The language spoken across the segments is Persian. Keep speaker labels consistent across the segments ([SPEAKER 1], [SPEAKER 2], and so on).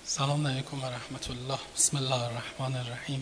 [SPEAKER 1] سلام علیکم و رحمت الله. بسم الله الرحمن الرحیم.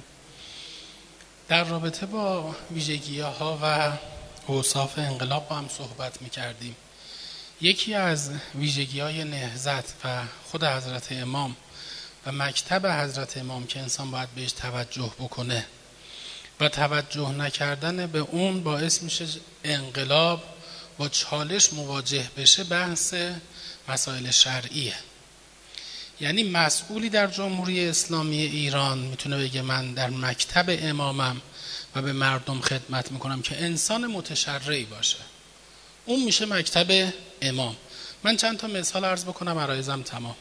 [SPEAKER 1] در رابطه با ویژگی‌ها و اوصاف انقلاب با هم صحبت می‌کردیم. یکی از ویژگی‌های نهضت و خود حضرت امام و مکتب حضرت امام که انسان باید بهش توجه بکنه و توجه نکردن به اون باعث میشه انقلاب با چالش مواجه بشه، بحث مسائل شرعیه. یعنی مسئولی در جمهوری اسلامی ایران میتونه بگه من در مکتب امامم و به مردم خدمت میکنم که انسان متشرعی باشه، اون میشه مکتب امام. من چند تا مثال عرض بکنم، عرایزم تمام.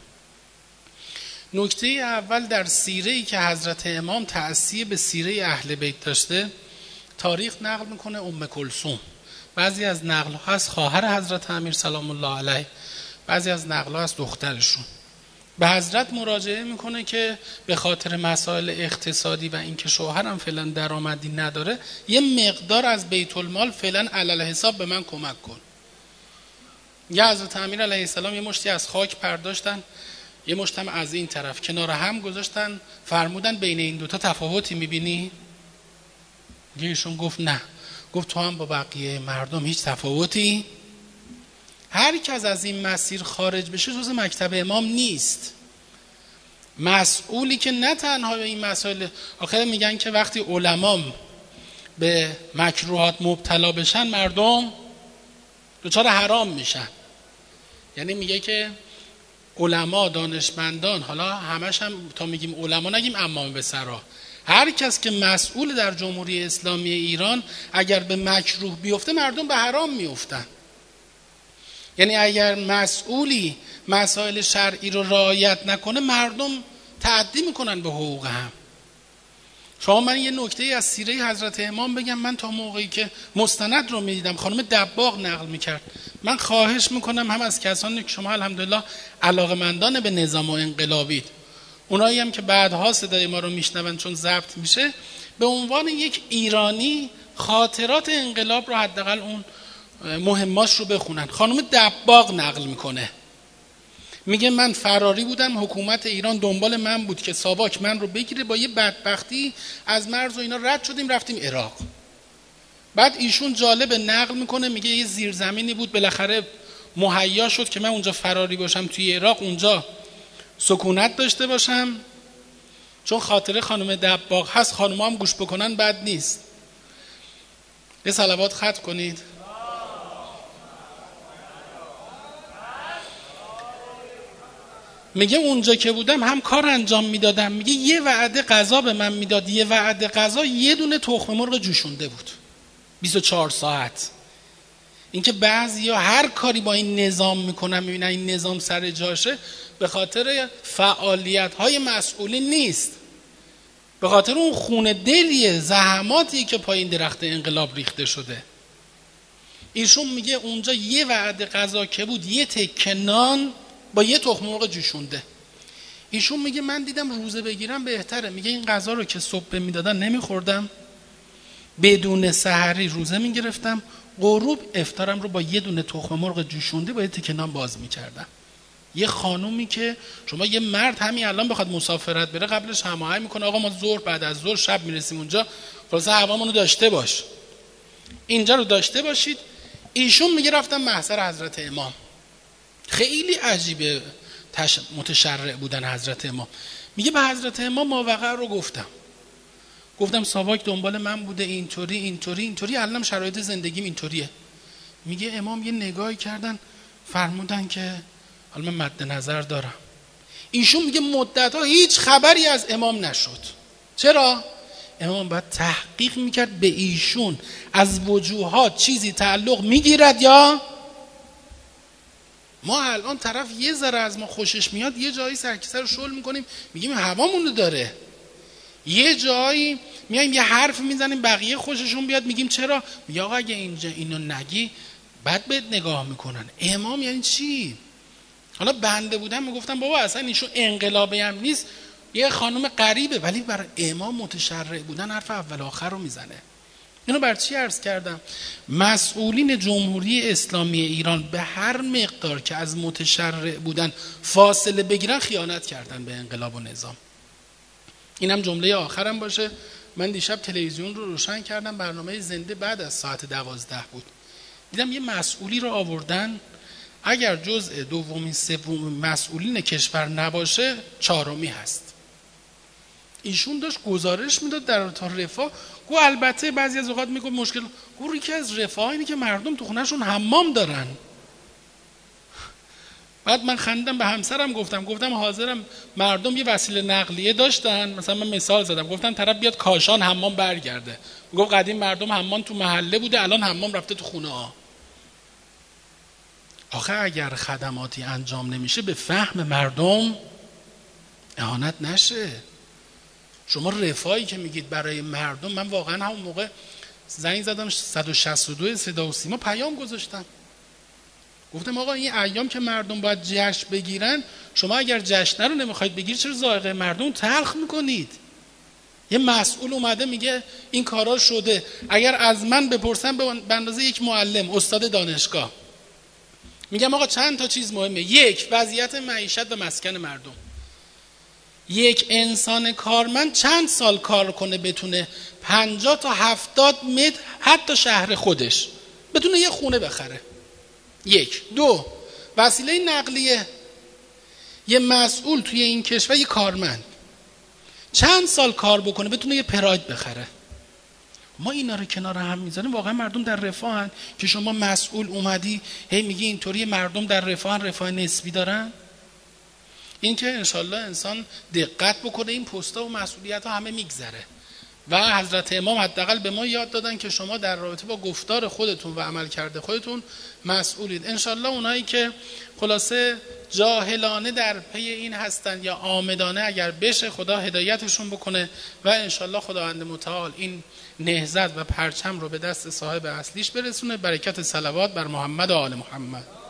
[SPEAKER 1] نکته اول، در سیره‌ای که حضرت امام تأثیر به سیره اهل بیت داشته، تاریخ نقل میکنه ام کلثوم. بعضی از نقل‌ها از خواهر حضرت امیر سلام الله علیه، بعضی از نقل‌ها از دخترشون. به حضرت مراجعه میکنه که به خاطر مسائل اقتصادی و اینکه شوهرم فعلا درآمدی نداره، یه مقدار از بیت المال فعلا علل حساب به من کمک کن. یا حضرت امیر علیه السلام یه مشتی از خاک پرداشتن، یه مشتم از این طرف کنار هم گذاشتن، فرمودن بین این دوتا تفاوتی میبینی؟ ایشون گفت نه. گفت تو هم با بقیه مردم هیچ تفاوتی؟ هر کس از این مسیر خارج بشه جز مکتب امام نیست. مسئولی که نه تنها به این مسائل، آخر میگن که وقتی علما به مکروهات مبتلا بشن مردم دچار حرام میشن. یعنی میگه که علما، دانشمندان، حالا همش هم تا میگیم علما نگیم امام به سرا، هر کس که مسئول در جمهوری اسلامی ایران اگر به مکروه بیفته مردم به حرام میفتن. یعنی اگر مسئولی مسائل شرعی رو رعایت نکنه مردم تعدی میکنن به حقوق هم. شما من یه نکته از سیره حضرت امام بگم. من تا موقعی که مستند رو میدیدم خانم دباغ نقل میکرد، من خواهش میکنم هم از کسانی که شما الحمدلله علاقمندان به نظام و انقلابید، اونایی هم که بعدها صدای ما رو میشنون چون ضبط میشه، به عنوان یک ایرانی خاطرات انقلاب رو حداقل اون مهماش رو بخونن. خانم دباغ نقل میکنه، میگه من فراری بودم، حکومت ایران دنبال من بود که ساواک من رو بگیره، با یه بدبختی از مرز و اینا رد شدیم رفتیم عراق. بعد ایشون جالب نقل میکنه، میگه یه زیرزمینی بود بالاخره مهیا شد که من اونجا فراری باشم توی عراق، اونجا سکونت داشته باشم. چون خاطره خانم دباغ هست، خانم‌ها هم گوش بکنن بد نیست. یه صلوات ختم کنید. میگه اونجا که بودم هم کار انجام میدادم، میگه یه وعده غذا به من میداد، یه وعده غذا یه دونه تخم مرغ جوشونده بود 24 ساعت. اینکه بعضیا هر کاری با این نظام میکنن میبینن این نظام سر جاشه، به خاطر فعالیت‌های مسئولین نیست، به خاطر اون خون دلیه، زحماتی که پایین درخت انقلاب ریخته شده. ایشون میگه اونجا یه وعده غذا که بود، یه تکه نان با یه تخم مرغ جوشونده. ایشون میگه من دیدم روزه بگیرم بهتره. میگه این غذا رو که صبح میدادن نمیخوردم، بدون سحری روزه میگرفتم، غروب افطارم رو با یه دونه تخم مرغ جوشونده با یه تکه نان باز میکردم. یه خانومی که شما یه مرد همین الان بخواد مسافرت بره قبلش هماهنگ میکنه، آقا ما ظهر بعد از ظهر شب میرسیم اونجا، خلاص هوامونو داشته باش، اینجا رو داشته باشید. ایشون میگه رفتم محضر حضرت امام. خیلی عجیبه متشرع بودن حضرت امام. میگه به حضرت امام ماوقع رو گفتم ساواک دنبال من بوده، اینطوری الان شرایط زندگیم اینطوریه. میگه امام یه نگاهی کردن فرمودن که حالا من مد نظر دارم. ایشون میگه مدت‌ها هیچ خبری از امام نشد. چرا؟ امام باید تحقیق میکرد به ایشون از وجوهات چیزی تعلق میگیرد یا ما الان طرف یه ذره از ما خوشش میاد یه جایی سرکیسه رو شل میکنیم میگیم هوامونو داره، یه جایی میایم یه حرف میزنیم بقیه خوششون بیاد میگیم چرا؟ میگه آقا اگه اینجا اینو نگی بد بهت نگاه میکنن. امام یعنی چی؟ حالا بنده بودم میگفتم بابا اصلا ایشون انقلابی هم نیست، یه خانم غریبه، ولی برای امام متشرع بودن حرف اول آخر رو میزنه. اینو بر چی عرض کردم؟ مسئولین جمهوری اسلامی ایران به هر مقدار که از متشرع بودن فاصله بگیرن خیانت کردن به انقلاب و نظام. اینم جمله آخرم باشه. من دیشب تلویزیون رو روشن کردم، برنامه زنده بعد از ساعت 12 بود. دیدم یه مسئولی رو آوردن، اگر جزء دومی سوم مسئولین کشور نباشه چهارمی هست. ایشون داشت گزارش میداد در تا رفاه. گو البته بعضی از اوقات میگه مشکل گو یکی از رفاه اینه که مردم تو خونهشون حمام دارن. بعد من خندیدم، به همسرم گفتم حاضرم مردم یه وسیله نقلیه داشتن، مثلا من مثال زدم گفتم طرف بیاد کاشان حمام برگرده. گفت قدیم مردم حمام تو محله بوده، الان حمام رفته تو خونه ها. آخه اگر خدماتی انجام نمیشه به فهم مردم اهانت نشه. شما رفاهی که میگید برای مردم، من واقعا همون موقع زنگ زدم 162 صدا و سیما پیام گذاشتم، گفتم آقا این ایام که مردم باید جشن بگیرن، شما اگر جشن رو نمیخواید بگیرید چرا ذائقه مردم تلخ میکنید؟ یه مسئول اومده میگه این کارا شده. اگر از من بپرسن به اندازه یک معلم استاد دانشگاه، میگم آقا چند تا چیز مهمه. یک، وضعیت معیشت و مسکن مردم. یک انسان کارمند چند سال کار کنه بتونه 50 تا 70 متر حتی شهر خودش بتونه یه خونه بخره؟ یک. دو، وسیله نقلیه. یه مسئول توی این کشور، یه کارمند چند سال کار بکنه بتونه یه پراید بخره؟ ما اینا رو کنار هم میذاریم، واقعا مردم در رفاهن که شما مسئول اومدی هی میگی اینطوری مردم در رفاهن، رفاه نسبی دارن؟ این که انشالله انسان دقت بکنه، این پستا و مسئولیت ها همه میگذره. و حضرت امام حداقل به ما یاد دادن که شما در رابطه با گفتار خودتون و عمل کرده خودتون مسئولید. انشالله اونایی که خلاصه جاهلانه در پی این هستن یا عامدانه، اگر بشه خدا هدایتشون بکنه و انشالله خداوند متعال این نهضت و پرچم رو به دست صاحب اصلیش برسونه. برکت صلوات بر محمد و آل محمد.